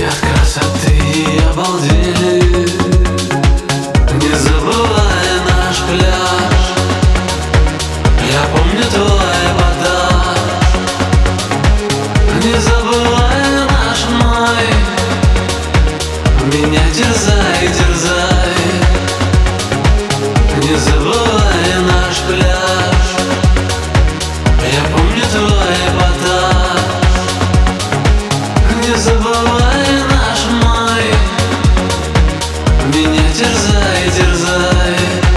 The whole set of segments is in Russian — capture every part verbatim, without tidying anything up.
от красоты обалдели. Не забывай наш пляж, я помню твой подарок. Не забывай наш май, меня терзай, терзай. Не забывай наш пляж, я помню твой подарок. Не забывай наш май, меня терзай, терзай.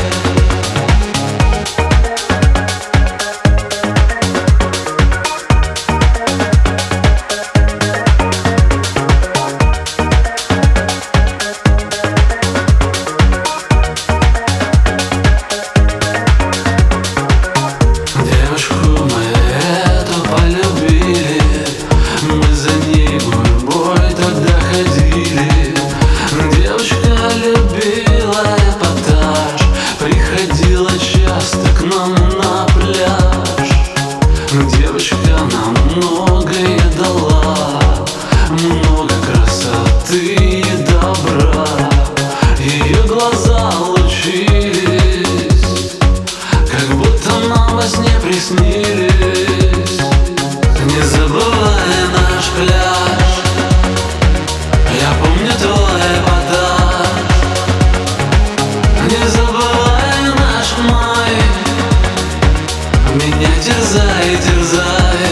Часто к нам на пляж. Девочка нам многое дала, много красоты и добра. Ее глаза лучились, как будто нам во сне приснились. Не забывай наш пляж, я помню твой подарок. Не забывай наш май, меня терзай, терзай.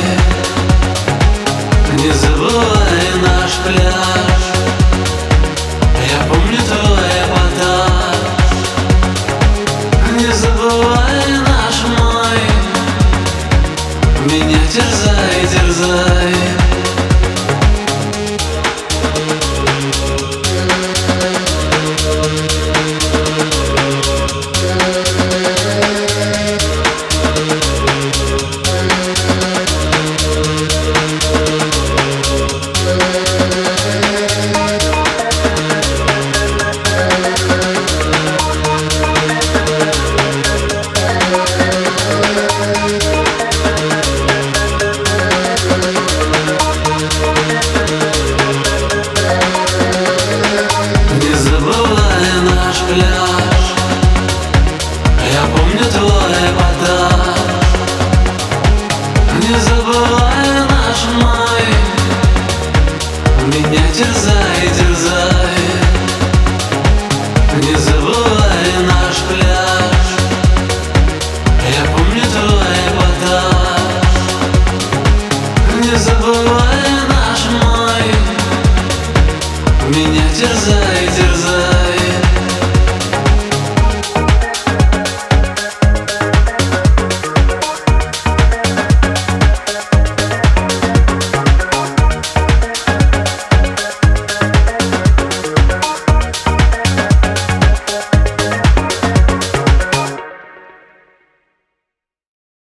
Не забывай наш пляж, я помню твой подарок. Не забывай наш май, меня терзай, терзай. Пляж, я помню твой подарок. Не забывай наш май, меня терзай, терзай. Не забывай наш пляж, я помню твой подарок. Не забывай наш май, меня терзай.